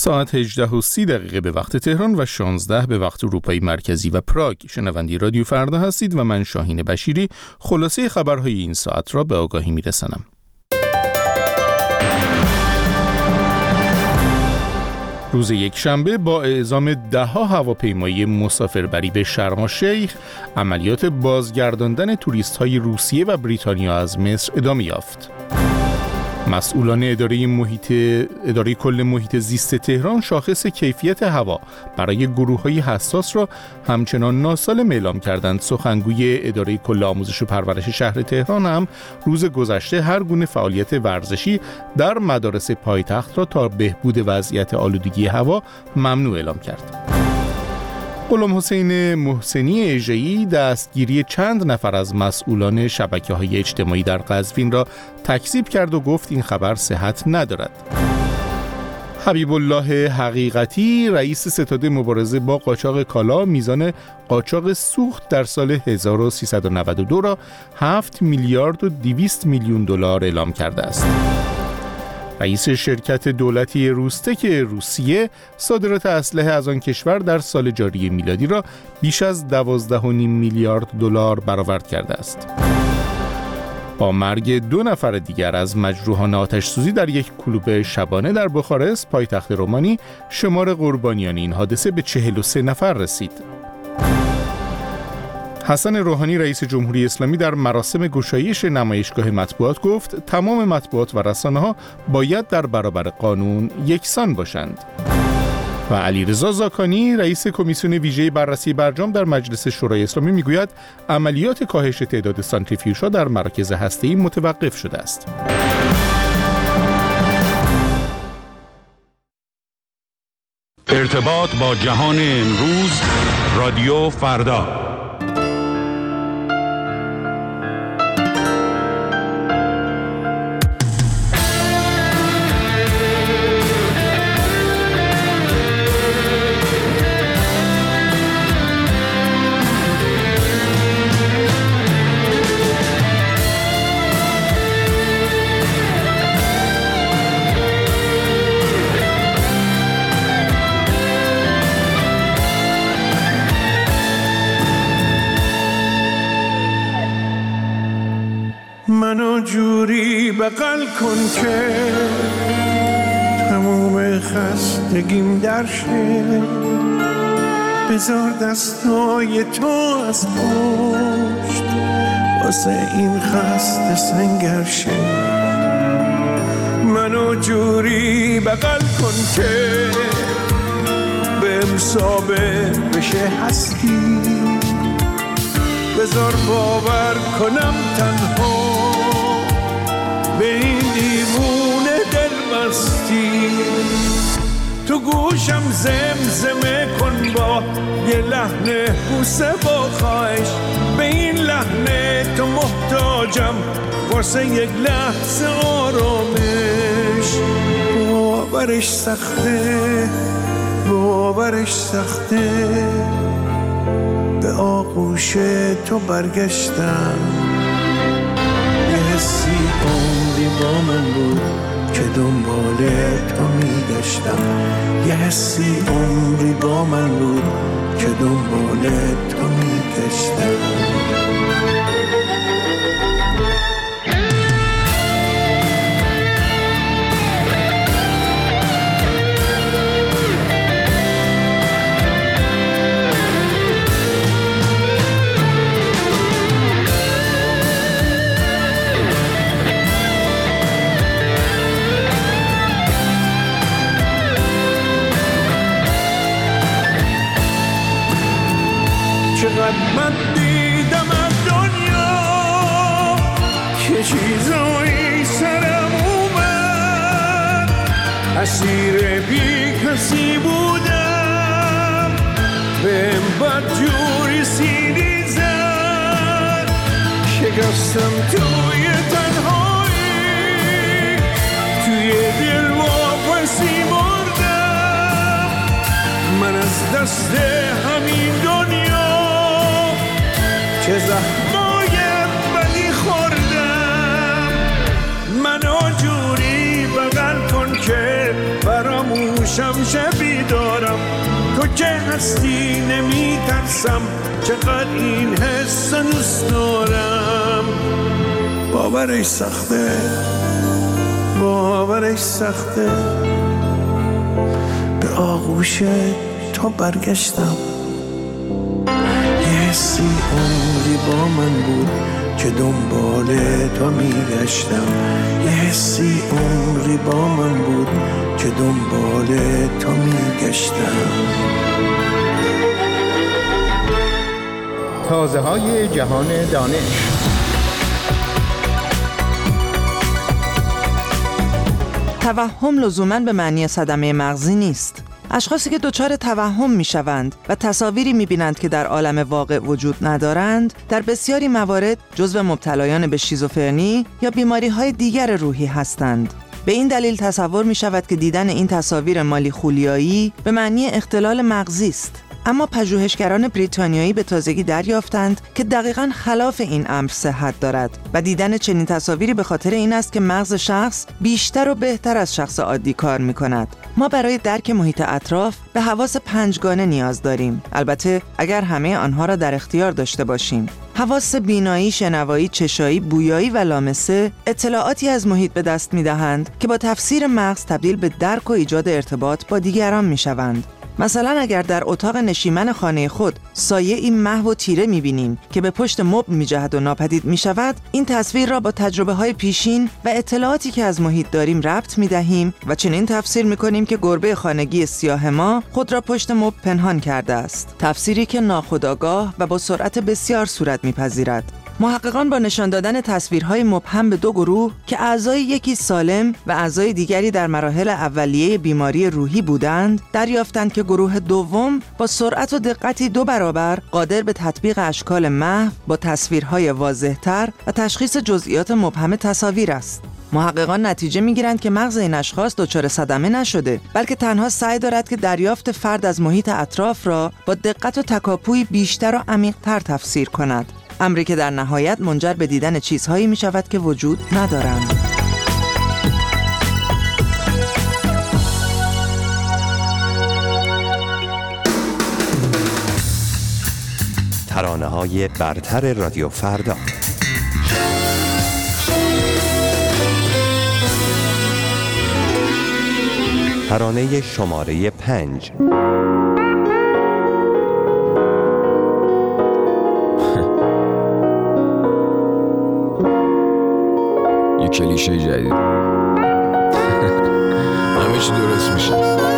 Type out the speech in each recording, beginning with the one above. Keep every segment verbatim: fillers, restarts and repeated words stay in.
ساعت هجده و سی دقیقه به وقت تهران و شانزده به وقت اروپای مرکزی و پراگ. شنونده رادیو فردا هستید و من شاهین بشیری خلاصه خبرهای این ساعت را به آگاهی میرسانم. روز یک شنبه با اعزام ده ها هواپیمای مسافربری به شرم الشیخ، عملیات بازگرداندن توریست های روسیه و بریتانیا از مصر ادامه یافت. مسئولان اداره محیط اداره کل محیط زیست تهران شاخص کیفیت هوا برای گروه‌های حساس را همچنان ناسالم اعلام کردند. سخنگوی اداره کل آموزش و پرورش شهر تهران هم روز گذشته هر گونه فعالیت ورزشی در مدارس پایتخت را تا بهبود وضعیت آلودگی هوا ممنوع اعلام کرد. غلام حسین محسنی اژه‌ای دستگیری چند نفر از مسئولان شبکه‌های اجتماعی در قزوین را تکذیب کرد و گفت این خبر صحت ندارد. حبیب الله حقیقتی رئیس ستاد مبارزه با قاچاق کالا میزان قاچاق سوخت در سال هزار و سیصد و نود و دو را هفت میلیارد و دویست میلیون دلار اعلام کرده است. رئیس شرکت دولتی روستک روسیه صادرات اسلحه از آن کشور در سال جاری میلادی را بیش از دوازده و نیم میلیارد دلار برآورد کرده است. با مرگ دو نفر دیگر از مجروحان آتش سوزی در یک کلوب شبانه در بخارست پایتخت رومانی، شمار قربانیان این حادثه به چهل و سه نفر رسید. حسن روحانی رئیس جمهوری اسلامی در مراسم گشایش نمایشگاه مطبوعات گفت تمام مطبوعات و رسانه‌ها باید در برابر قانون یکسان باشند. و علیرضا زاکانی رئیس کمیسیون ویژه بررسی برجام در مجلس شورای اسلامی میگوید عملیات کاهش تعداد سانتریفیوژها در مراکز هسته‌ای متوقف شده است. ارتباط با جهان امروز، رادیو فردا. منو جوری بغل کن که تموم خستگیم در شه، بذار دستای تو از پشت واسه این خسته سنگر شه. منو جوری بغل کن که بهم ثابت بشه هستی، بذار باور کنم تنها به این دیوونه دل مستی. تو گوشم زمزمه کن با یه لحن بوسه با خواهش، به این لحن تو محتاجم واسه یک لحظه آرامش. باورش سخته باورش سخته به آغوش تو برگشتم، یه حسی عمری با من بود که دنبال تو میگشتم، یه حسی عمری با من بود که دنبال تو میگشتم. چقدر من دیدم از دنیا که چیزایی سرم اومد، اسیر بی کسی بودم، بهم بدجوری سیلی زد، شکستم توی تنهایی، توی دل واپسی مردم، من از دست همین دنیا چه زخمای بدی خوردم. منو جوری بغل کن که فراموش باشم شبی دارم، تو که هستی نمی ترسم، چقدر این حس دوست دارم. باورش سخته، باورش سخته، به آغوش تو برگشتم. یه حسی عمری با من بود که دنبال تو میگشتم. یه حسی عمری با من بود که دنبال تو میگشتم. تازه های جهان دانش. توهم لزوماً به معنی صدمه مغزی نیست. اشخاصی که دچار توهم میشوند و تصاویری میبینند که در عالم واقع وجود ندارند، در بسیاری موارد جزو مبتلایان به شیزوفرنی یا بیماری‌های دیگر روحی هستند. به این دلیل تصور میشود که دیدن این تصاویر مالی خولیایی به معنی اختلال مغزی است. اما پژوهشگران بریتانیایی به تازگی دریافتند که دقیقاً خلاف این امر صحت دارد و دیدن چنین تصاویری به خاطر این است که مغز شخص بیشتر و بهتر از شخص عادی کار می‌کند. ما برای درک محیط اطراف به حواس پنجگانه نیاز داریم، البته اگر همه آنها را در اختیار داشته باشیم. حواس بینایی، شنوایی، چشایی، بویایی و لامسه اطلاعاتی از محیط به دست می‌دهند که با تفسیر مغز تبدیل به درک و ایجاد ارتباط با دیگران می‌شوند. مثلا اگر در اتاق نشیمن خانه خود سایه‌ای محو و تیره می‌بینیم که به پشت مبل می‌جهد و ناپدید می‌شود، این تصویر را با تجربه‌های پیشین و اطلاعاتی که از محیط داریم ربط می‌دهیم و چنین تفسیر می‌کنیم که گربه خانگی سیاه ما خود را پشت مبل پنهان کرده است. تفسیری که ناخودآگاه و با سرعت بسیار صورت می‌پذیرد. محققان با نشان دادن تصویرهای مبهم به دو گروه که اعضای یکی سالم و اعضای دیگری در مراحل اولیه بیماری روحی بودند، دریافتند که گروه دوم با سرعت و دقتی دو برابر قادر به تطبیق اشکال محو با تصویرهای واضح‌تر و تشخیص جزئیات مبهم تصاویر است. محققان نتیجه می‌گیرند که مغز این اشخاص دچار صدمه نشده، بلکه تنها سعی دارد که دریافت فرد از محیط اطراف را با دقت و تکاپوی بیشتر و عمیق‌تر تفسیر کند. امری که در نهایت منجر به دیدن چیزهایی می شود که وجود ندارند. ترانه‌های برتر رادیو فردا. ترانه شماره پنج. کلیشه جدید. همه چی درست میشه.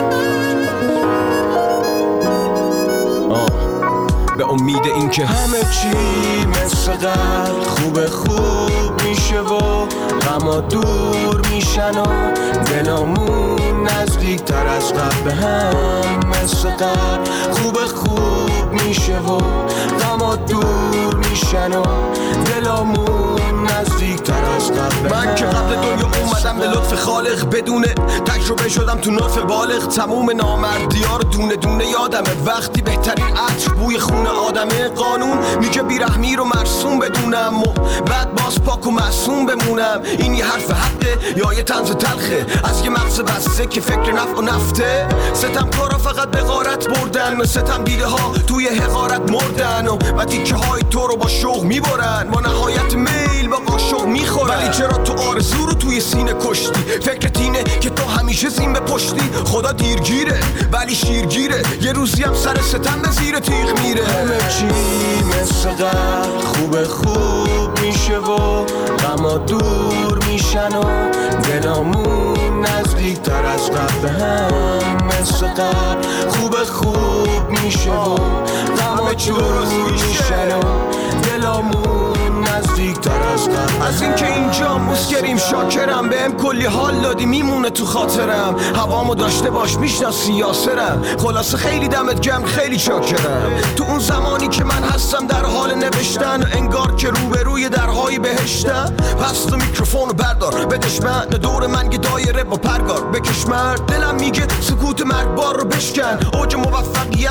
آه. به امید این که همه چی مثل قبل خوب خوب میشه و غما دور میشن و دلامون نزدیک تر از قبل به هم مثل قبل خوب خوب میشه و غما دور میشن و دلامون نزدیک تر از قبل. من که قبل دنیا اومدم به لطف خالق، بدون تجربه شدم تو نطف بالغ. تموم نامردی‌ها رو دونه دونه یادمه، وقتی بهترین عطر بوی خون آدمه. قانون میگه بیرحمی رو مرسوم بدونم و بعد باز پاک و معصوم بمونم. این یه حرف حقه یا یه طنز تلخه از یه مغز بسته که فکر نفع و نفته؟ ستم کارا فقط به غارت بردن، ستم دیده ها توی حقارت مردن و و تیکه های تو رو با شوق میبرن، با نهایت میل با قاشق میخورن. ولی چرا تو آرزو رو توی سینه کشتی؟ فکرت اینه که تو همیشه زین به پشتی. خدا دیرگیره ولی شیرگیره، یه روزی هم سر ستم به زیر تیغ میره. همه چی مثل قبل خوب خوب میشه و غما دور میشن و دلامون نزدیک تر از قبل هم مثل قبل خوب خوب میشه و غما دور میشن و دلامون نزدیک تر از قبل. از این که اینجا مسکریم شاکرم، بهم کلی حال دادی میمونه تو خاطرم. هوامو داشته باش میشناسی یاسرم، خلاصه خیلی دمت گرم خیلی چاکرم. تو اون زمانی که من هستم در حال نوشتن، انگار که روبروی درهای بهشتم. پس تو میکروفونو بردار بدش من، دور من یه دایره با پرگار بکش مرد. دلم میگه سکوت مرگبار رو بشکن، اوج موفقیت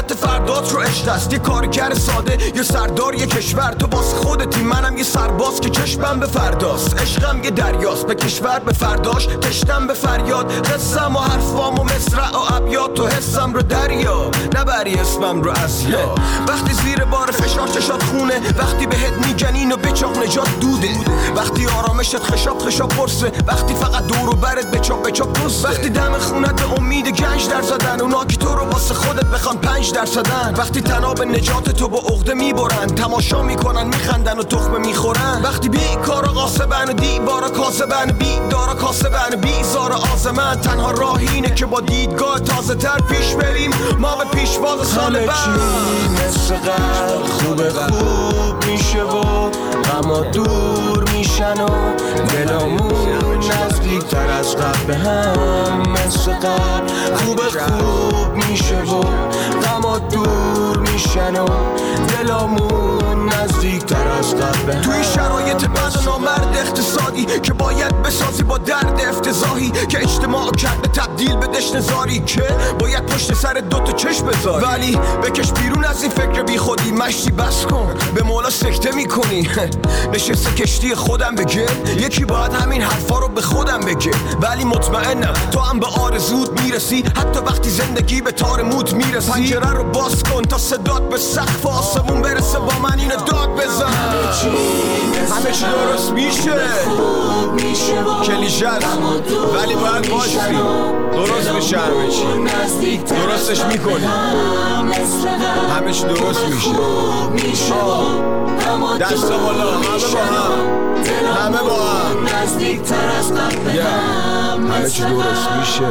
حالت فردات رو عشق است. یه کارگر ساده، یه سردار، یه کشور. تو باز خودتی، منم یه سرباز که چشمم به فرداست. عشقم یه دریاست، به کشور به فرداش تشتم به فریاد. قصم و حرفام و مصرع و ابیات، تو حسم رو دریا نبری اسمم رو ازیا. وقتی زیر بار فشار چشات خونه، وقتی بهت میگن اینو بچاق نجات دوده، وقتی آرامشت خشاب خشاب پرسه، وقتی فقط دور و برت بچاق بچاق دوسته، وقتی دم خونت به امید گنج در زدن، اونا که تو رو واسه خودت بخوان پنج در صدن، وقتی تناب نجات تو با عقده میبرن، تماشا میکنن میخندن و تخمه میخورن، وقتی بیکارا قاسبن و دیوارا کاسبن، بیدارا کاسبن بیزار آزمن، تنها راه اینه که با دیدگاه تازه تر پیش بریم ما به پیشواز سال بعد. مثل قبل خوب خوب میشه و غما دور میشن و دلامون نزدیک تر از قبل به هم. مثل قبل خوب خوب میشه و غما دور میشن و دلامون نزدیک تر از قبل به هم. توی شرایط بد و نامرد اقتصادی که باید بسازی با درد افتضاحی که اجتماع کرده تبدیل به دشت زاری، که باید پشت سر دوتا چشم بذاری، ولی بکش بیرون از این فکر بی خودی. مشتی بس کن، به مولا سکته میکنی. نشسته کشتی خودم بگه، یکی باید همین حرفا رو به خودم بگه، ولی مطمئنم تو هم به آرزوت میرسی، حتی وقتی زندگی به تار موت میرسی. پنجره رو باز کن تا صدات به سقف آسمون برسه، با من اینو داد بزن. همه چی درست میشه، کلیشه است ولی باید باشی، درست میشه همه چی، درستش میکنی، همه چی درست میشه. دست بالا، همه با هم، همه با هم، همه چی درست میشه.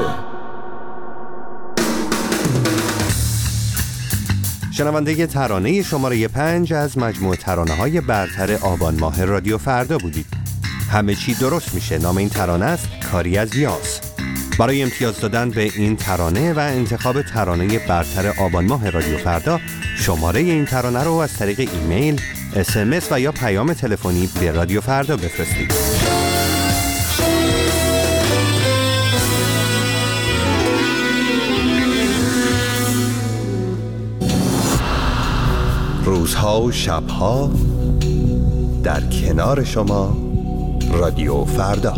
شنونده ترانه شماره پنج از مجموع ترانه های برتر آبان ماه رادیو فردا بودید. همه چی درست میشه نام این ترانه است، کاری از یاس. برای امتیاز دادن به این ترانه و انتخاب ترانه برتر آبان ماه رادیو فردا، شماره این ترانه رو از طریق ایمیل، اس ام اس و یا پیام تلفنی به رادیو فردا بفرستید. روزها و شبها در کنار شما، رادیو فردا.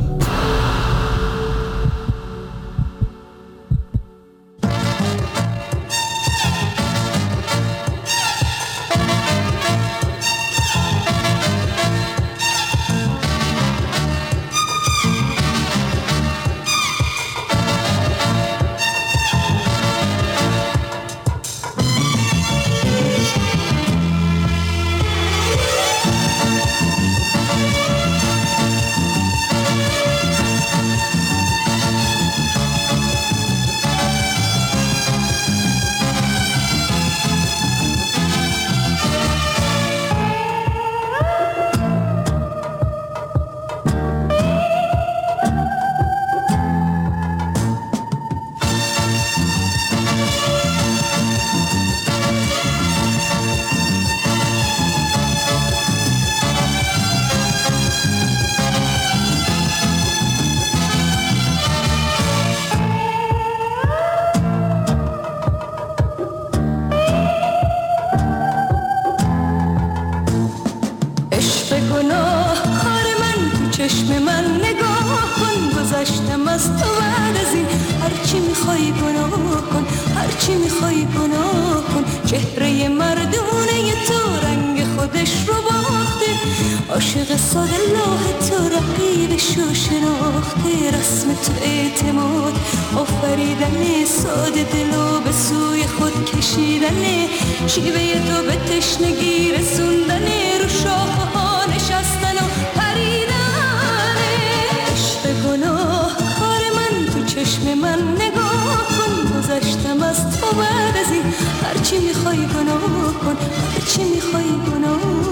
چشم من نگاه کن، گذشتم از تو بعد از این، هرچی میخوای گناه کن، هرچی میخوای گناه کن. چهره مردونه تو رنگ خودش رو باخته، عاشق ساده لاه تو رقیبشو شناخته. رسم تو اعتماد آفریدن، ساده دلو به سوی خود کشیدن، شیوه تو به تشنگی رسوندن، رو شاخه ها نشستن و پریدن. عشق گناه کار من، تو چشم من نگاه کن، گذشتم از تو بعد از این، هرچی میخوای گناه کن، هرچی میخوای گناه